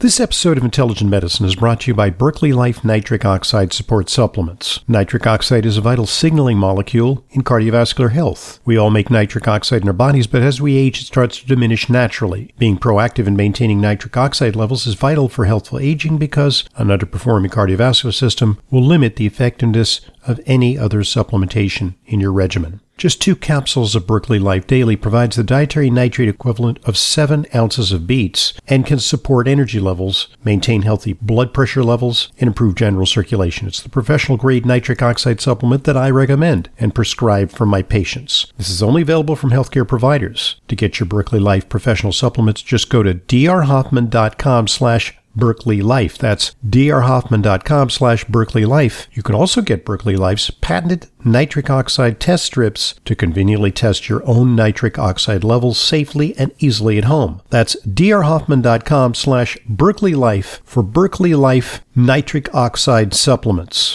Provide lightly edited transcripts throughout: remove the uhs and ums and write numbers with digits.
This episode of Intelligent Medicine is brought to you by Berkeley Life Nitric Oxide Support Supplements. Nitric oxide is a vital signaling molecule in cardiovascular health. We all make nitric oxide in our bodies, but as we age, it starts to diminish naturally. Being proactive in maintaining nitric oxide levels is vital for healthful aging because an underperforming cardiovascular system will limit the effectiveness of any other supplementation in your regimen. Just 2 capsules of Berkeley Life Daily provides the dietary nitrate equivalent of 7 ounces of beets and can support energy levels, maintain healthy blood pressure levels, and improve general circulation. It's the professional-grade nitric oxide supplement that I recommend and prescribe for my patients. This is only available from healthcare providers. To get your Berkeley Life professional supplements, just go to drhoffman.com/Berkeley Life. That's drhoffman.com/Berkeley Life. You can also get Berkeley Life's patented nitric oxide test strips to conveniently test your own nitric oxide levels safely and easily at home. That's drhoffman.com/Berkeley Life for Berkeley Life nitric oxide supplements.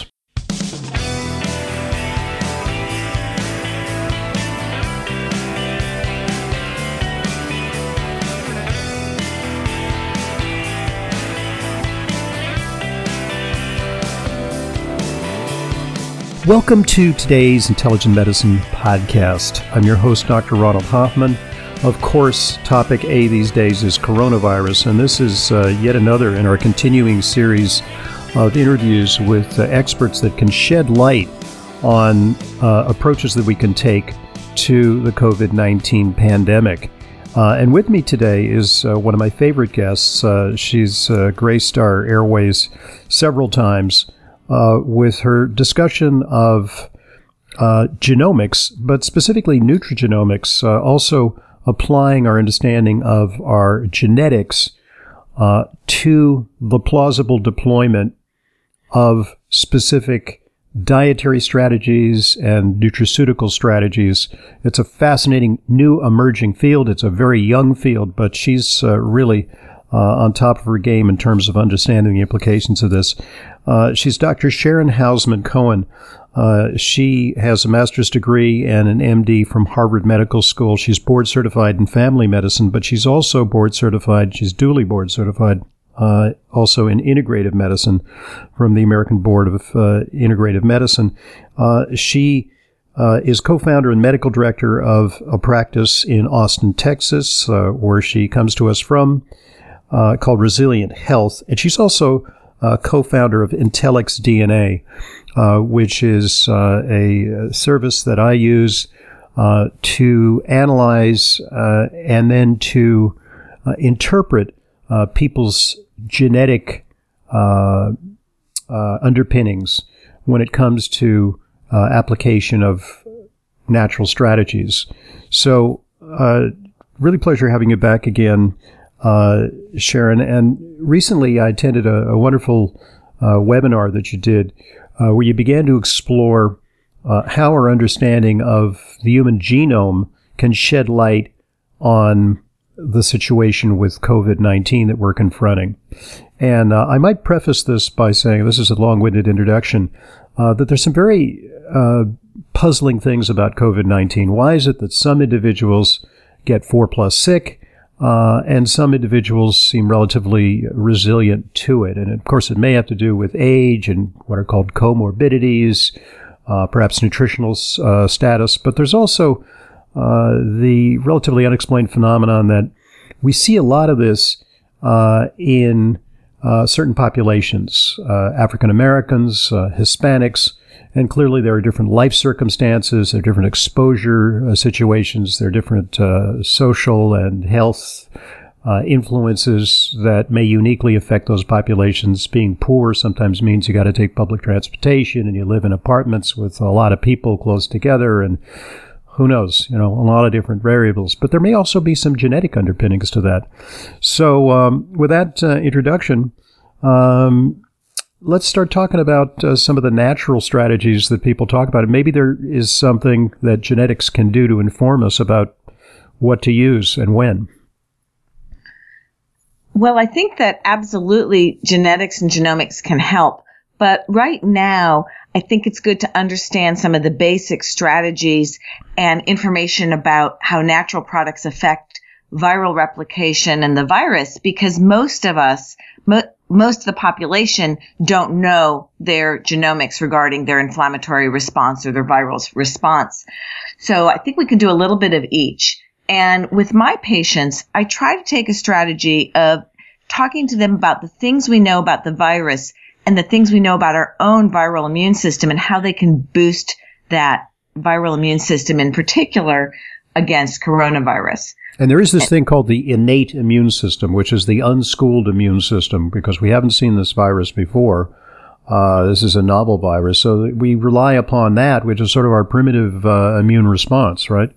Welcome to today's Intelligent Medicine podcast. I'm your host, Dr. Ronald Hoffman. Of course, topic A these days is coronavirus, and this is yet another in our continuing series of interviews with experts that can shed light on approaches that we can take to the COVID-19 pandemic. And with me today is one of my favorite guests. She's graced our airways several times with her discussion of genomics, but specifically nutrigenomics, also applying our understanding of our genetics to the plausible deployment of specific dietary strategies and nutraceutical strategies. It's a fascinating new emerging field. It's a very young field, but she's really on top of her game in terms of understanding the implications of this. She's Dr. Sharon Hausman Cohen. She has a master's degree and an MD from Harvard Medical School. She's board certified in family medicine, but she's also board certified. She's duly board certified also in integrative medicine from the American Board of Integrative Medicine. She is co-founder and medical director of a practice in Austin, Texas, where she comes to us from, called Resilient Health. And she's also co-founder of Intellex DNA, which is a service that I use to analyze and then to interpret people's genetic underpinnings when it comes to application of natural strategies. So, really pleasure having you back again, Sharon. And recently I attended a wonderful webinar that you did where you began to explore how our understanding of the human genome can shed light on the situation with COVID-19 that we're confronting. And I might preface this by saying, this is a long-winded introduction, that there's some very puzzling things about COVID-19. Why is it that some individuals get 4+ sick, and some individuals seem relatively resilient to it? And of course, it may have to do with age and what are called comorbidities, perhaps nutritional status. But there's also the relatively unexplained phenomenon that we see a lot of this in certain populations, African Americans, Hispanics, and clearly there are different life circumstances, there are different exposure situations, there are different social and health influences that may uniquely affect those populations. Being poor sometimes means you got to take public transportation and you live in apartments with a lot of people close together, and who knows, a lot of different variables. But there may also be some genetic underpinnings to that. So with that introduction, let's start talking about some of the natural strategies that people talk about. And maybe there is something that genetics can do to inform us about what to use and when. Well, I think that absolutely genetics and genomics can help. But right now, I think it's good to understand some of the basic strategies and information about how natural products affect viral replication and the virus, because most of us, most of the population don't know their genomics regarding their inflammatory response or their viral response. So I think we can do a little bit of each. And with my patients, I try to take a strategy of talking to them about the things we know about the virus and the things we know about our own viral immune system and how they can boost that viral immune system in particular against coronavirus. And there is this thing called the innate immune system, which is the unschooled immune system, because we haven't seen this virus before. This is a novel virus, so we rely upon that, which is sort of our primitive immune response, right?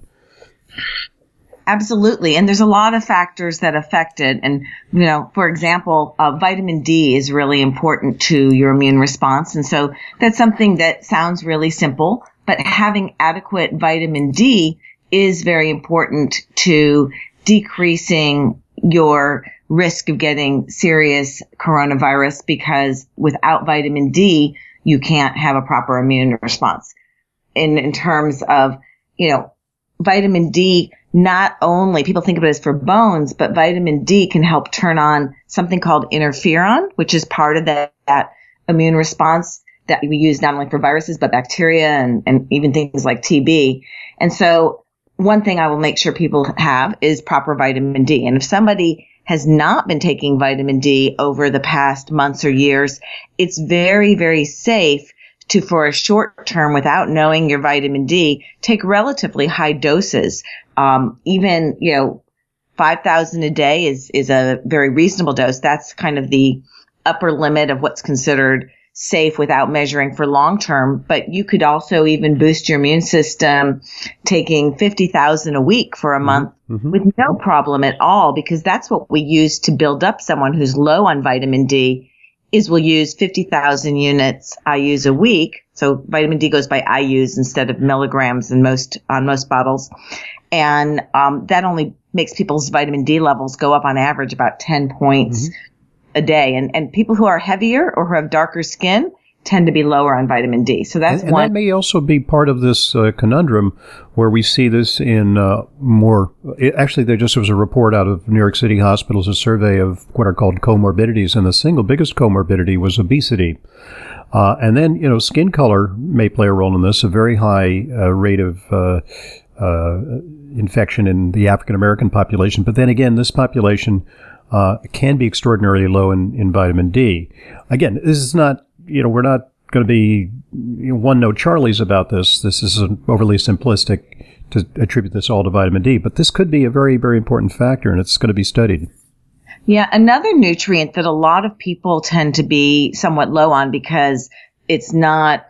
Absolutely. And there's a lot of factors that affect it. And, for example, vitamin D is really important to your immune response. And so that's something that sounds really simple, but having adequate vitamin D is very important to decreasing your risk of getting serious coronavirus, because without vitamin D, you can't have a proper immune response. In terms of, vitamin D, not only people think of it as for bones, but vitamin D can help turn on something called interferon, which is part of that immune response that we use not only for viruses, but bacteria and even things like TB. And so one thing I will make sure people have is proper vitamin D. And if somebody has not been taking vitamin D over the past months or years, it's very, very safe to, for a short term, without knowing your vitamin D, take relatively high doses. Even 5,000 a day is a very reasonable dose. That's kind of the upper limit of what's considered safe without measuring for long term. But you could also even boost your immune system taking 50,000 a week for a month with no problem at all, because that's what we use to build up someone who's low on vitamin D. Is we'll use 50,000 units IUs a week. So vitamin D goes by IUs instead of milligrams on most bottles. And that only makes people's vitamin D levels go up on average about 10 points a day. And people who are heavier or who have darker skin tend to be lower on vitamin D. So that's one. And that may also be part of this conundrum where we see this in more. Actually, there just was a report out of New York City hospitals, a survey of what are called comorbidities, and the single biggest comorbidity was obesity. And then, skin color may play a role in this, a very high rate of infection in the African American population. But then again, this population can be extraordinarily low in vitamin D. Again, this is not, we're not going to be one-note Charlies about this. This is overly simplistic to attribute this all to vitamin D. But this could be a very, very important factor, and it's going to be studied. Yeah, another nutrient that a lot of people tend to be somewhat low on because it's not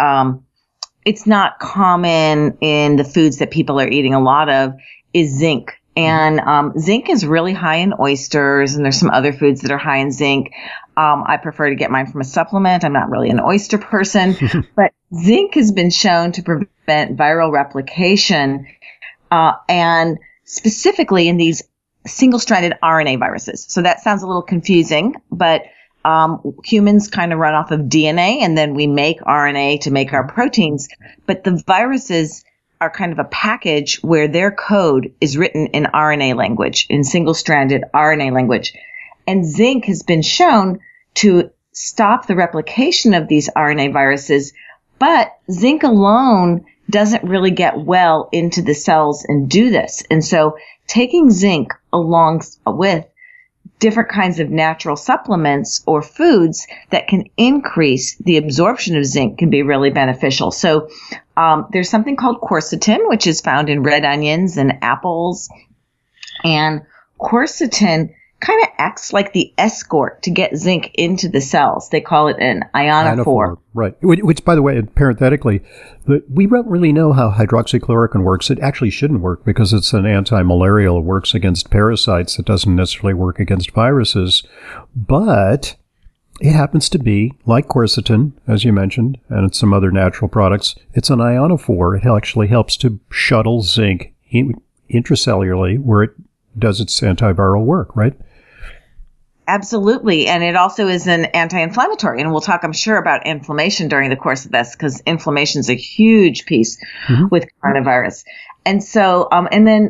common in the foods that people are eating a lot of is zinc. And zinc is really high in oysters, and there's some other foods that are high in zinc. I prefer to get mine from a supplement. I'm not really an oyster person, but zinc has been shown to prevent viral replication, and specifically in these single-stranded RNA viruses. So that sounds a little confusing, but humans kind of run off of DNA, and then we make RNA to make our proteins. But the viruses are kind of a package where their code is written in RNA language, in single-stranded RNA language. And zinc has been shown to stop the replication of these RNA viruses, but zinc alone doesn't really get well into the cells and do this. And so taking zinc along with different kinds of natural supplements or foods that can increase the absorption of zinc can be really beneficial. So there's something called quercetin, which is found in red onions and apples. And quercetin kind of acts like the escort to get zinc into the cells. They call it an ionophore. Right. Which, by the way, parenthetically, we don't really know how hydroxychloroquine works. It actually shouldn't work because it's an anti-malarial. It works against parasites. It doesn't necessarily work against viruses. But it happens to be, like quercetin, as you mentioned, and some other natural products, it's an ionophore. It actually helps to shuttle zinc intracellularly where it does its antiviral work, right? Absolutely. And it also is an anti-inflammatory. And we'll talk, I'm sure, about inflammation during the course of this, because inflammation is a huge piece with coronavirus. And so, and then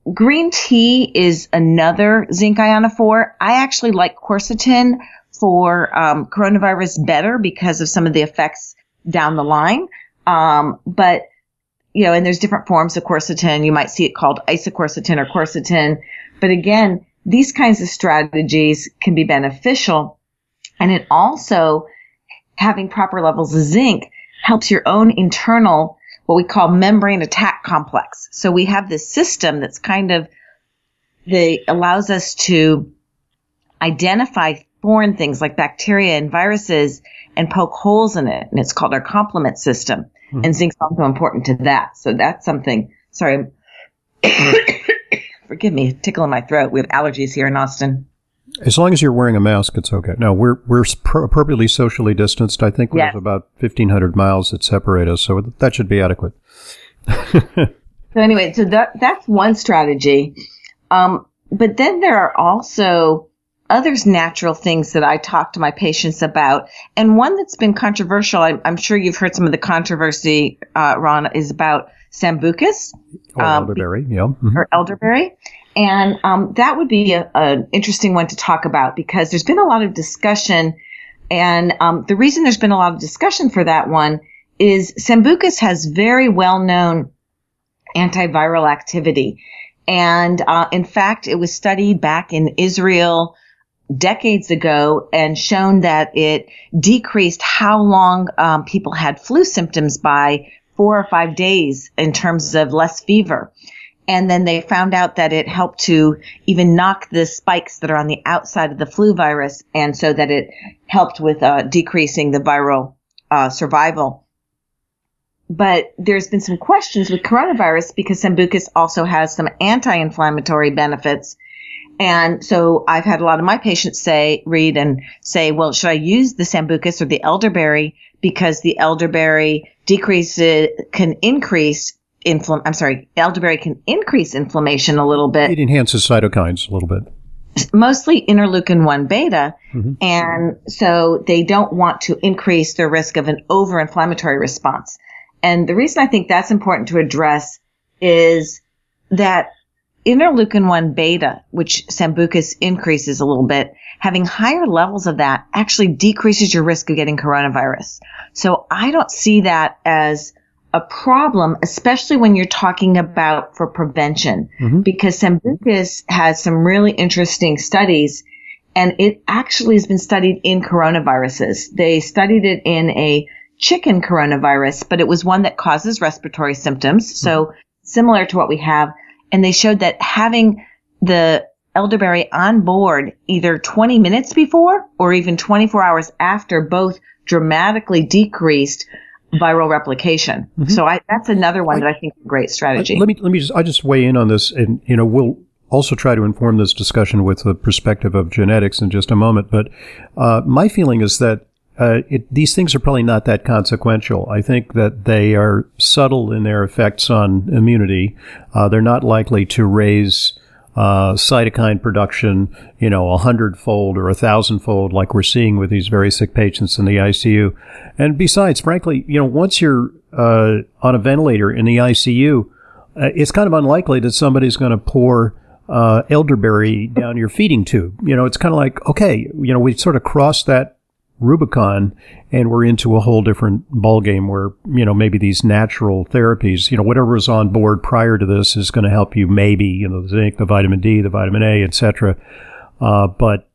green tea is another zinc ionophore. I actually like quercetin for coronavirus better because of some of the effects down the line. But, and there's different forms of quercetin. You might see it called isoquercetin or quercetin. But again, these kinds of strategies can be beneficial. And it also, having proper levels of zinc, helps your own internal, what we call membrane attack complex. So we have this system that's allows us to identify foreign things like bacteria and viruses and poke holes in it. And it's called our complement system. Mm-hmm. And zinc's also important to that. So that's something, sorry, forgive me, tickle in my throat. We have allergies here in Austin. As long as you're wearing a mask, it's okay. No, we're appropriately socially distanced. I think we have about 1,500 miles that separate us, so that should be adequate. So anyway, that's one strategy. But then there are also other natural things that I talk to my patients about. And one that's been controversial, I'm sure you've heard some of the controversy, Ron, is about Sambucus. Or elderberry, yeah. Mm-hmm. Or elderberry. And that would be an interesting one to talk about because there's been a lot of discussion. And the reason there's been a lot of discussion for that one is Sambucus has very well-known antiviral activity. And in fact, it was studied back in Israel decades ago and shown that it decreased how long people had flu symptoms by 4 or 5 days in terms of less fever. And then they found out that it helped to even knock the spikes that are on the outside of the flu virus, and so that it helped with decreasing the viral survival. But there's been some questions with coronavirus because Sambucus also has some anti-inflammatory benefits. And so I've had a lot of my patients read and say, well, should I use the Sambucus or the elderberry? Because the elderberry can increase inflammation a little bit. It enhances cytokines a little bit. Mostly interleukin-1 beta. Mm-hmm. And so they don't want to increase their risk of an over-inflammatory response. And the reason I think that's important to address is that interleukin-1 beta, which Sambucus increases a little bit, having higher levels of that actually decreases your risk of getting coronavirus. So I don't see that as a problem, especially when you're talking about for prevention, mm-hmm. because Sambucus has some really interesting studies, and it actually has been studied in coronaviruses. They studied it in a chicken coronavirus, but it was one that causes respiratory symptoms, so similar to what we have. And they showed that having the elderberry on board either 20 minutes before or even 24 hours after both dramatically decreased viral replication. Mm-hmm. So that's another one that I think is a great strategy. Let me just weigh in on this, and we'll also try to inform this discussion with the perspective of genetics in just a moment. But my feeling is that these things are probably not that consequential. I think that they are subtle in their effects on immunity. They're not likely to raise cytokine production, 100-fold or 1,000-fold like we're seeing with these very sick patients in the ICU. And besides, frankly, once you're on a ventilator in the ICU, it's kind of unlikely that somebody's going to pour elderberry down your feeding tube. It's kind of like, okay, we sort of crossed that Rubicon, and we're into a whole different ballgame where, maybe these natural therapies, whatever was on board prior to this is going to help you, maybe, the zinc, the vitamin D, the vitamin A, etc. But,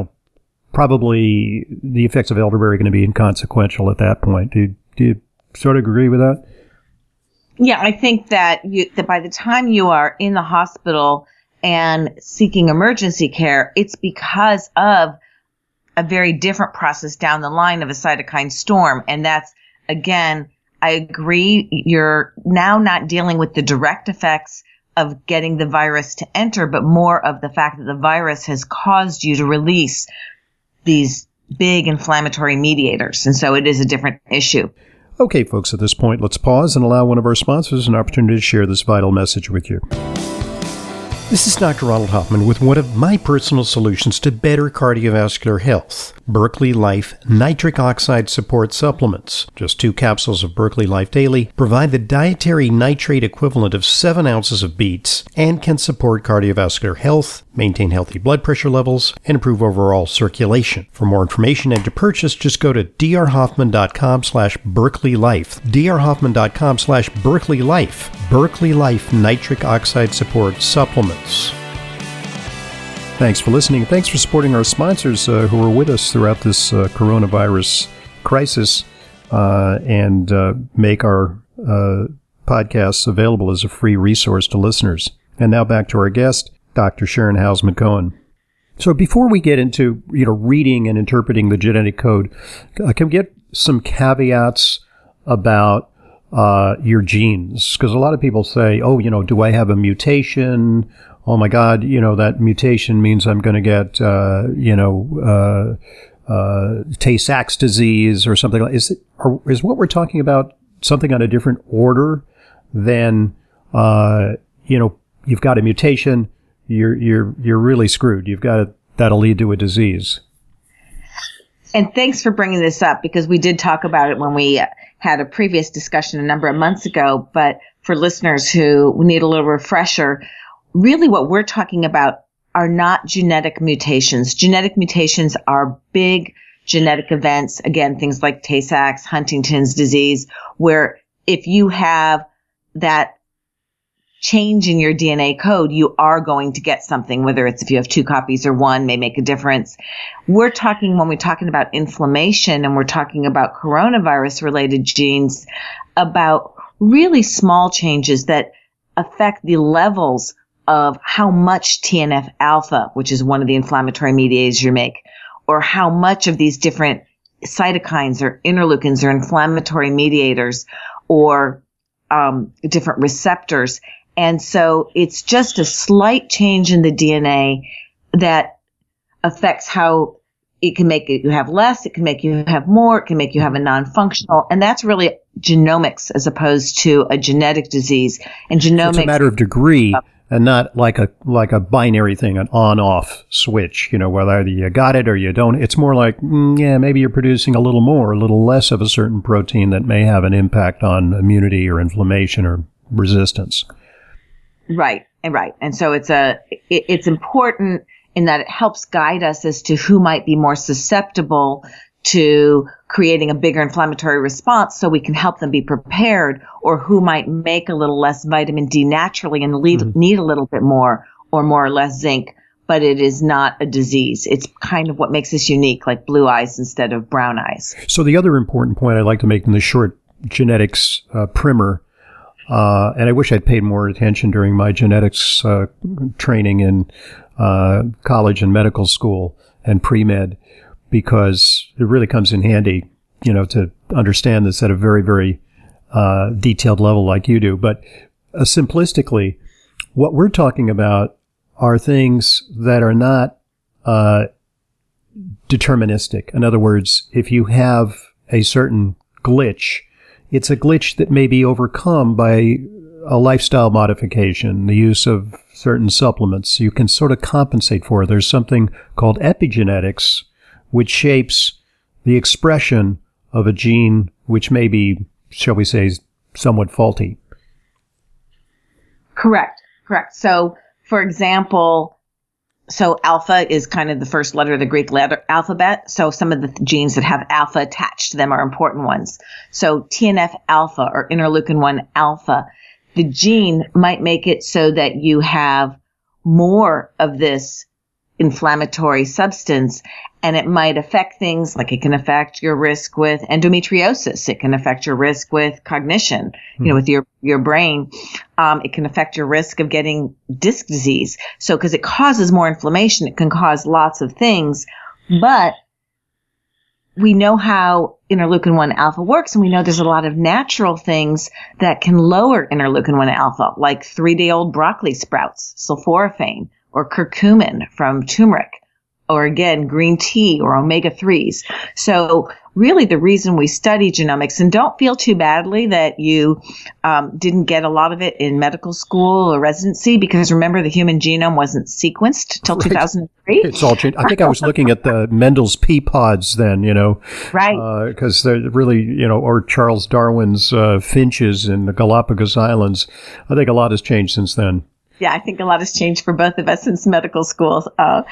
probably the effects of elderberry are going to be inconsequential at that point. Do you sort of agree with that? Yeah, I think that by the time you are in the hospital and seeking emergency care, it's because of a very different process down the line of a cytokine storm. And that's, again, I agree, you're now not dealing with the direct effects of getting the virus to enter, but more of the fact that the virus has caused you to release these big inflammatory mediators. And so it is a different issue. Okay, folks, at this point, let's pause and allow one of our sponsors an opportunity to share this vital message with you. This is Dr. Ronald Hoffman with one of my personal solutions to better cardiovascular health, Berkeley Life Nitric Oxide Support Supplements. Just 2 capsules of Berkeley Life Daily provide the dietary nitrate equivalent of 7 ounces of beets and can support cardiovascular health, maintain healthy blood pressure levels, and improve overall circulation. For more information and to purchase, just go to drhoffman.com/BerkeleyLife. drhoffman.com/BerkeleyLife. Berkeley Life Nitric Oxide Support Supplements. Thanks for listening. Thanks for supporting our sponsors who are with us throughout this coronavirus crisis and make our podcasts available as a free resource to listeners. And now back to our guest, Dr. Sharon Hausman-Cohen. So before we get into reading and interpreting the genetic code, can we get some caveats about your genes? Because a lot of people say, do I have a mutation? Oh my God, that mutation means I'm going to get, Tay-Sachs disease or something like. Is what we're talking about something on a different order than, you've got a mutation, you're really screwed. That'll lead to a disease. And thanks for bringing this up, because we did talk about it when we had a previous discussion a number of months ago. But for listeners who need a little refresher, really what we're talking about are not genetic mutations. Genetic mutations are big genetic events. Again, things like Tay-Sachs, Huntington's disease, where if you have that change in your DNA code, you are going to get something, whether it's if you have 2 copies or 1 may make a difference. When we're talking about inflammation and we're talking about coronavirus related genes, about really small changes that affect the levels of how much TNF alpha, which is one of the inflammatory mediators you make, or how much of these different cytokines or interleukins or inflammatory mediators or different receptors. And so it's just a slight change in the DNA that affects how it can make you have less, it can make you have more, it can make you have a non-functional. And that's really genomics as opposed to a genetic disease. And genomics, so it's a matter of degree and not like a binary thing, an on-off switch, whether either you got it or you don't. It's more like, maybe you're producing a little more, a little less of a certain protein that may have an impact on immunity or inflammation or resistance. Right. And so it's important in that it helps guide us as to who might be more susceptible to creating a bigger inflammatory response so we can help them be prepared, or who might make a little less vitamin D naturally and need a little bit more or less zinc, but it is not a disease. It's kind of what makes us unique, like blue eyes instead of brown eyes. So the other important point I'd like to make in the short genetics primer, and I wish I'd paid more attention during my genetics training in college and medical school and pre-med, because it really comes in handy, to understand this at a very, very detailed level like you do. But simplistically, what we're talking about are things that are not deterministic. In other words, if you have a certain glitch, it's a glitch that may be overcome by a lifestyle modification, the use of certain supplements. You can sort of compensate for it. There's something called epigenetics, which shapes the expression of a gene which may be, shall we say, somewhat faulty. Correct. So, for example, alpha is kind of the first letter of the Greek alphabet. So some of the genes that have alpha attached to them are important ones. So TNF alpha or interleukin-1 alpha, the gene might make it so that you have more of this inflammatory substance, and it might affect things like it can affect your risk with endometriosis. It can affect your risk with cognition, with your brain. It can affect your risk of getting disc disease. So, because it causes more inflammation, it can cause lots of things. But we know how interleukin-1 alpha works, and we know there's a lot of natural things that can lower interleukin-1 alpha, like 3-day-old broccoli sprouts, sulforaphane, or curcumin from turmeric, or again, green tea or omega-3s. So really the reason we study genomics, and don't feel too badly that you didn't get a lot of it in medical school or residency, because remember, the human genome wasn't sequenced till 2003. It's all changed. I think I was looking at the Mendel's pea pods then, right? Because they're really, or Charles Darwin's finches in the Galapagos Islands. I think a lot has changed since then. Yeah, I think a lot has changed for both of us since medical school.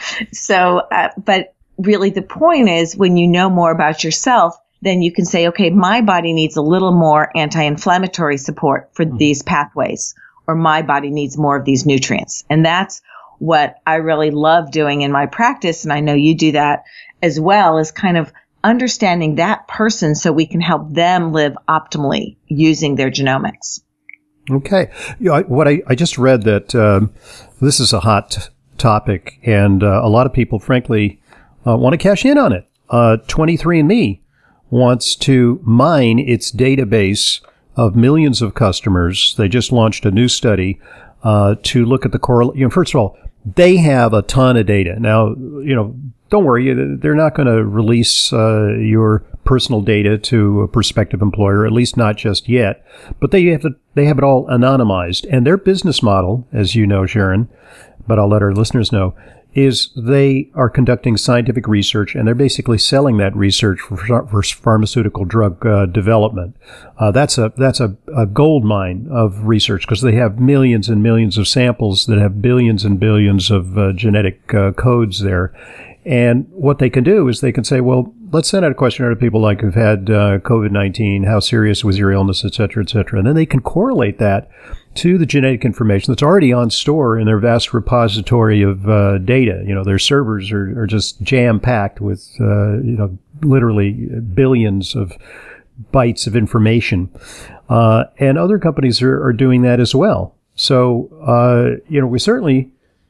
But really the point is, when you know more about yourself, then you can say, okay, my body needs a little more anti-inflammatory support for these pathways, or my body needs more of these nutrients. And that's what I really love doing in my practice. And I know you do that as well, is kind of understanding that person so we can help them live optimally using their genomics. Okay. What I just read that this is a hot topic, and a lot of people, frankly, want to cash in on it. 23andMe wants to mine its database of millions of customers. They just launched a new study to look at the correlation. First of all, they have a ton of data. Now, don't worry, they're not going to release your personal data to a prospective employer, at least not just yet. But they have it all anonymized. And their business model, as you know, Sharon, but I'll let our listeners know, is they are conducting scientific research, and they're basically selling that research for pharmaceutical drug development. That's a gold mine of research, because they have millions and millions of samples that have billions and billions of genetic codes there. And what they can do is they can say, well, let's send out a questionnaire to people like who've had COVID-19, how serious was your illness, et cetera, et cetera. And then they can correlate that to the genetic information that's already on store in their vast repository of data. Their servers are just jam-packed with, literally billions of bytes of information. And other companies are doing that as well. So, we certainly...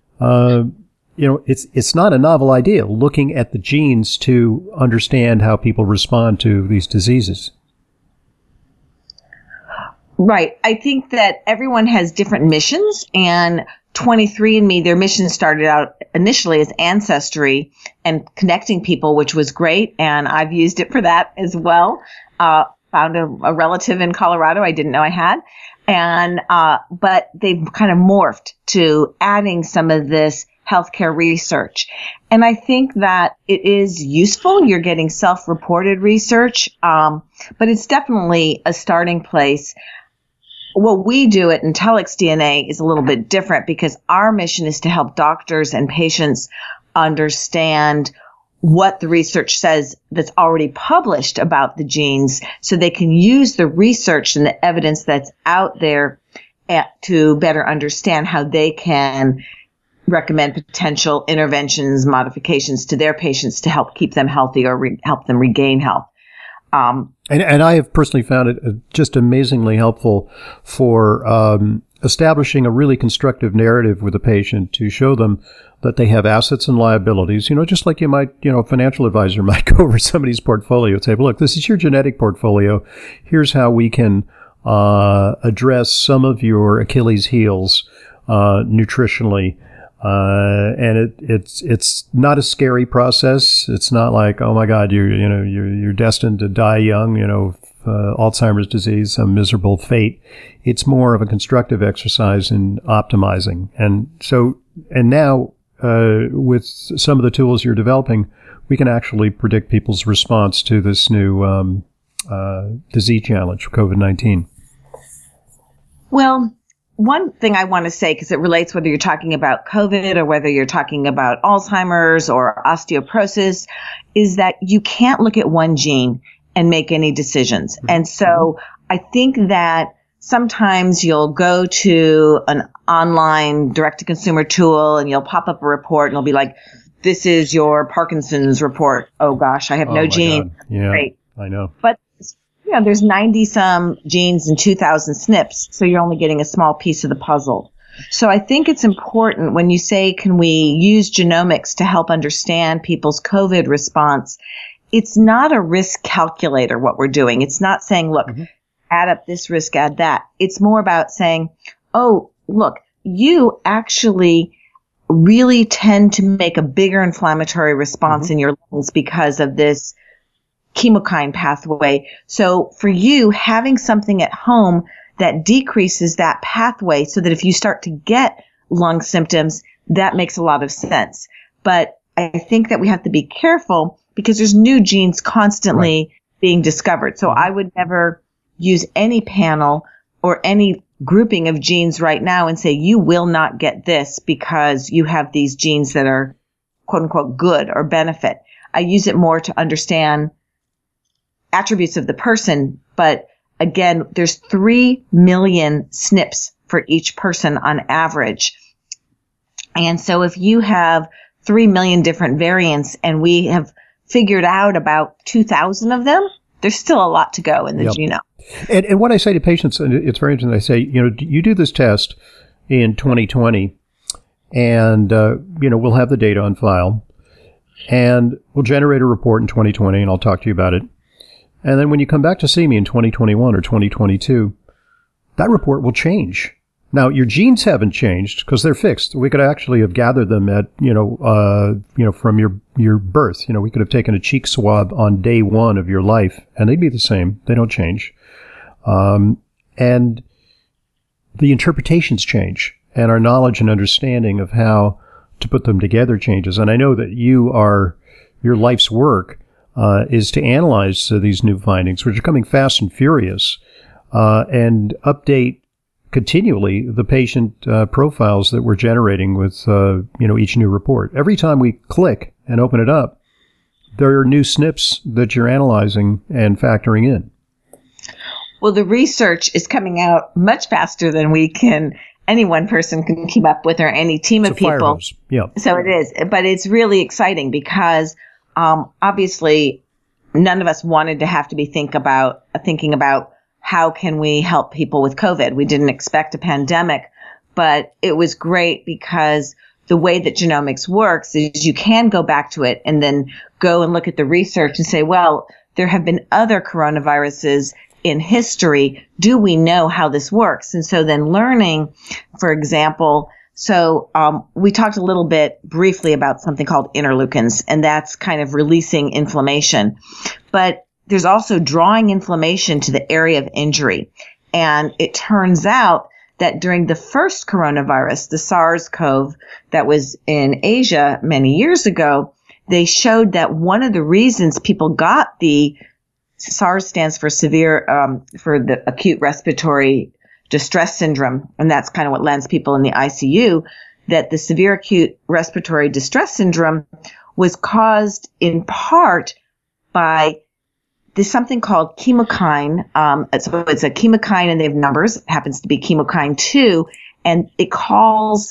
it's not a novel idea, looking at the genes to understand how people respond to these diseases. Right. I think that everyone has different missions, and 23andMe, their mission started out initially as ancestry and connecting people, which was great. And I've used it for that as well. Found a relative in Colorado I didn't know I had. And, but they've kind of morphed to adding some of this healthcare research. And I think that it is useful. You're getting self-reported research, but it's definitely a starting place. What we do at Intellex DNA is a little bit different, because our mission is to help doctors and patients understand what the research says that's already published about the genes, so they can use the research and the evidence that's out there to better understand how they can recommend potential interventions, modifications to their patients to help keep them healthy or help them regain health. And I have personally found it just amazingly helpful for establishing a really constructive narrative with a patient to show them that they have assets and liabilities, just like you might, a financial advisor might go over somebody's portfolio and say, well, look, this is your genetic portfolio. Here's how we can address some of your Achilles heels nutritionally. And it's not a scary process. It's not like, oh my God, you're destined to die young, Alzheimer's disease, some miserable fate. It's more of a constructive exercise in optimizing. And now, with some of the tools you're developing, we can actually predict people's response to this new, disease challenge, COVID-19. Well, one thing I want to say, because it relates whether you're talking about COVID or whether you're talking about Alzheimer's or osteoporosis, is that you can't look at one gene and make any decisions. And so I think that sometimes you'll go to an online direct-to-consumer tool and you'll pop up a report and it'll be like, this is your Parkinson's report. Oh gosh, I have no gene. God. Yeah, great. I know. But there's 90 some genes and 2,000 SNPs, so you're only getting a small piece of the puzzle. So I think it's important when you say, can we use genomics to help understand people's COVID response? It's not a risk calculator, what we're doing. It's not saying, look, add up this risk, add that. It's more about saying, oh, look, you actually really tend to make a bigger inflammatory response in your lungs because of this chemokine pathway. So for you, having something at home that decreases that pathway so that if you start to get lung symptoms, that makes a lot of sense. But I think that we have to be careful because there's new genes constantly being discovered. So I would never use any panel or any grouping of genes right now and say, you will not get this because you have these genes that are quote unquote good or benefit. I use it more to understand attributes of the person. But again, there's 3 million SNPs for each person on average. And so if you have 3 million different variants and we have figured out about 2,000 of them, there's still a lot to go in the genome. And what I say to patients, and it's very interesting, I say, you do this test in 2020 and, we'll have the data on file and we'll generate a report in 2020 and I'll talk to you about it. And then when you come back to see me in 2021 or 2022, that report will change. Now, your genes haven't changed because they're fixed. We could actually have gathered them at, from your birth. We could have taken a cheek swab on day 1 of your life and they'd be the same. They don't change. And the interpretations change and our knowledge and understanding of how to put them together changes. And I know that your life's work is to analyze these new findings, which are coming fast and furious, and update continually the patient profiles that we're generating with each new report. Every time we click and open it up, there are new SNPs that you're analyzing and factoring in. Well, the research is coming out much faster than any one person can keep up with or any team of people. Yeah. So it is, but it's really exciting because obviously none of us wanted to have to be thinking about how can we help people with COVID. We didn't expect a pandemic, but it was great because the way that genomics works is you can go back to it and then go and look at the research and say, well, there have been other coronaviruses in history. Do we know how this works? And so then learning, for example, we talked a little bit briefly about something called interleukins, and that's kind of releasing inflammation. But there's also drawing inflammation to the area of injury. And it turns out that during the first coronavirus, the SARS-CoV that was in Asia many years ago, they showed that one of the reasons people got the SARS stands for for the acute respiratory distress syndrome, and that's kind of what lands people in the ICU, that the severe acute respiratory distress syndrome was caused in part by there's something called chemokine. So it's a chemokine and they have numbers. It happens to be chemokine 2, and it calls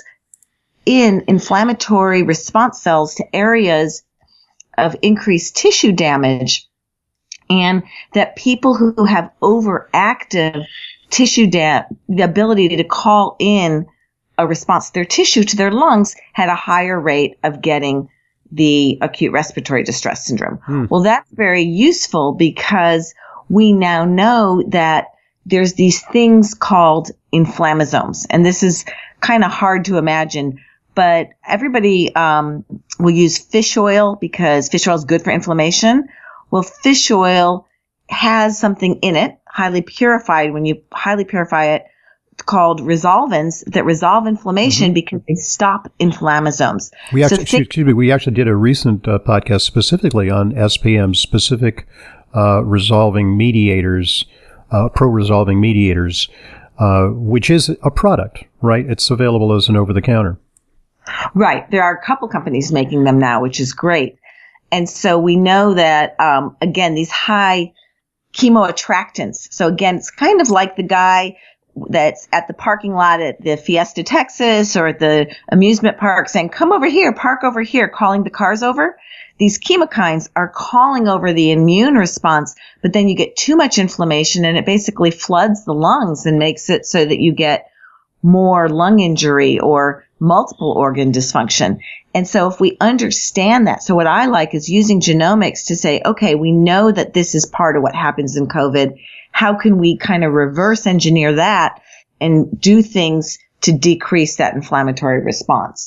in inflammatory response cells to areas of increased tissue damage, and that people who have overactive tissue the ability to call in a response to their tissue to their lungs had a higher rate of getting the acute respiratory distress syndrome. Well, that's very useful because we now know that there's these things called inflammasomes, and this is kind of hard to imagine, but everybody will use fish oil because fish oil is good for inflammation. Well, fish oil has something in it, highly purified. When you highly purify it, it's called resolvins that resolve inflammation because they stop inflammasomes. We actually did a recent podcast specifically on SPM, specific resolving mediators, pro-resolving mediators, which is a product, right? It's available as an over-the-counter. Right. There are a couple companies making them now, which is great. And so we know that, again, these high chemoattractants. So again, it's kind of like the guy that's at the parking lot at the Fiesta, Texas, or at the amusement park saying, come over here, park over here, calling the cars over. These chemokines are calling over the immune response, but then you get too much inflammation and it basically floods the lungs and makes it so that you get more lung injury or multiple organ dysfunction. And so if we understand that, so what I like is using genomics to say, okay, we know that this is part of what happens in COVID. How can we kind of reverse engineer that and do things to decrease that inflammatory response?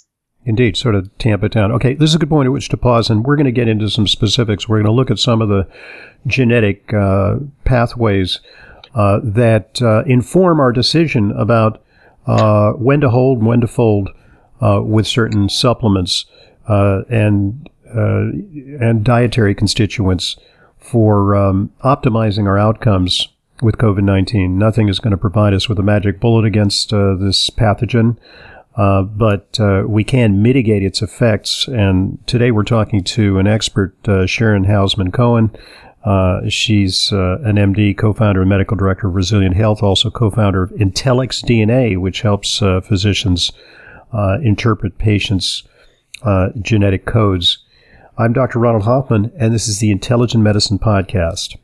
Indeed, sort of tamp it down. Okay, this is a good point at which to pause, and we're going to get into some specifics. We're going to look at some of the genetic pathways that inform our decision about when to hold and when to fold with certain supplements and dietary constituents for optimizing our outcomes with COVID-19. Nothing is going to provide us with a magic bullet against this pathogen. But we can mitigate its effects. And today we're talking to an expert, Sharon Hausman-Cohen. She's an MD, co-founder and medical director of Resilient Health, also co-founder of Intellex DNA, which helps physicians interpret patients' genetic codes. I'm Dr. Ronald Hoffman, and this is the Intelligent Medicine Podcast.